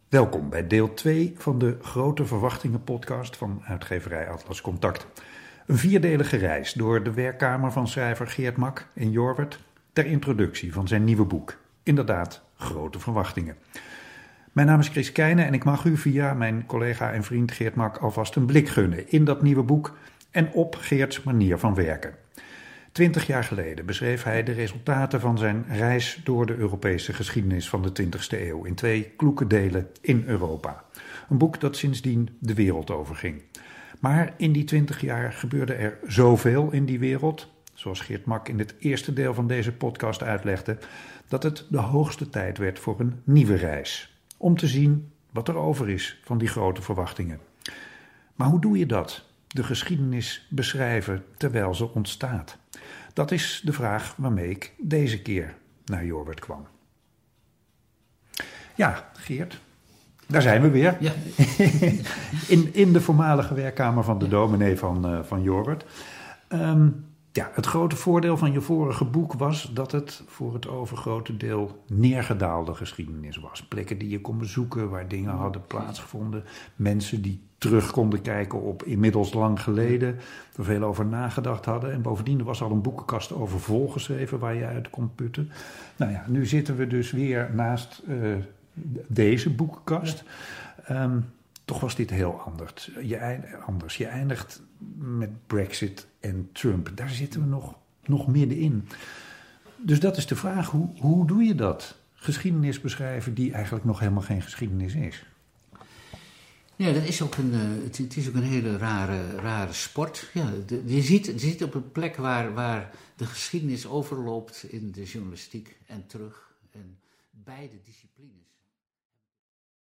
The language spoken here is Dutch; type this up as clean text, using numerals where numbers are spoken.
Welkom bij deel 2 van de Grote Verwachtingen podcast van uitgeverij Atlas Contact. Een vierdelige reis door de werkkamer van schrijver Geert Mak in Jorwert ter introductie van zijn nieuwe boek. Inderdaad, Grote Verwachtingen. Mijn naam is Chris Keijne en ik mag u via mijn collega en vriend Geert Mak alvast een blik gunnen in dat nieuwe boek en op Geerts manier van werken. 20 jaar geleden beschreef hij de resultaten van zijn reis door de Europese geschiedenis van de 20e eeuw in 2 kloeke delen in Europa. Een boek dat sindsdien de wereld overging. Maar in die 20 jaar gebeurde er zoveel in die wereld, zoals Geert Mak in het eerste deel van deze podcast uitlegde, dat het de hoogste tijd werd voor een nieuwe reis. Om te zien wat er over is van die grote verwachtingen. Maar hoe doe je dat? De geschiedenis beschrijven terwijl ze ontstaat. Dat is de vraag waarmee ik deze keer naar Jorwert kwam. Ja, Geert, daar zijn we weer. Ja. in de voormalige werkkamer van de dominee van Jorwert. Het grote voordeel van je vorige boek was dat het voor het overgrote deel neergedaalde geschiedenis was. Plekken die je kon bezoeken, waar dingen hadden plaatsgevonden. Mensen die terug konden kijken op inmiddels lang geleden, er veel over nagedacht hadden. En bovendien er was al een boekenkast over volgeschreven waar je uit kon putten. Nou ja, nu zitten we dus weer naast deze boekenkast. Toch was dit heel anders. Je eindigt met Brexit en Trump. Daar zitten we nog middenin. Dus dat is de vraag, hoe doe je dat? Geschiedenis beschrijven die eigenlijk nog helemaal geen geschiedenis is. Ja, dat is ook het is ook een hele rare sport. Ja, je ziet op een plek waar de geschiedenis overloopt in de journalistiek en terug. En beide disciplines.